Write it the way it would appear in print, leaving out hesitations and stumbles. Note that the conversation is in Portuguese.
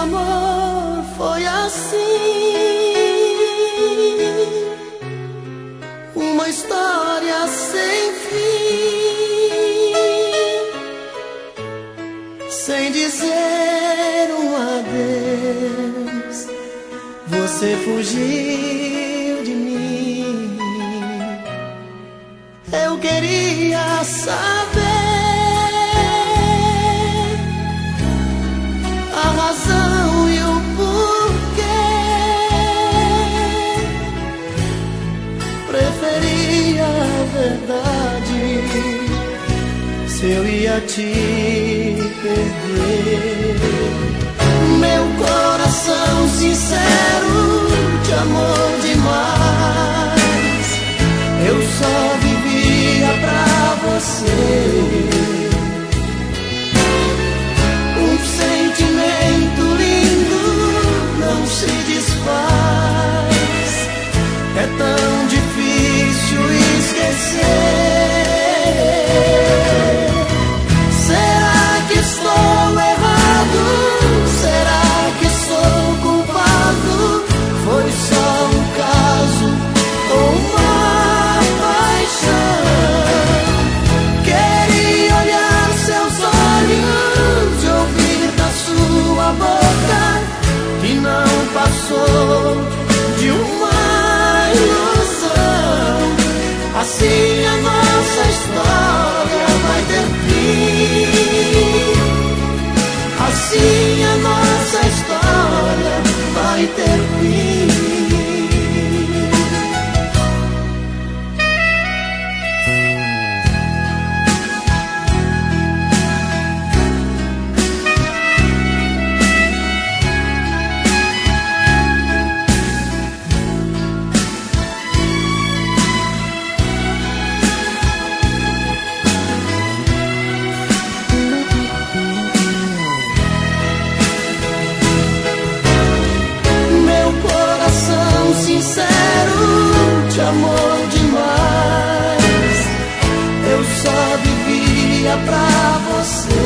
amor foi assim, uma história sem fim, sem dizer um adeus, você fugiu de mim. Eu queria saber a razão e o porquê. Preferia a verdade se eu ia te perder. Meu coração sincero te amou demais, eu só vivia pra você. Um sentimento lindo não se desfaz, é tão difícil esquecer. Será que estou errado? Será que sou culpado? Foi só um caso ou uma paixão? Queria olhar seus olhos e ouvir da sua boca que não passou de uma ilusão. Assim a nossa história vai ter fim. Assim a nossa história vai ter fim. Sincero, te amou demais, eu só vivia pra você.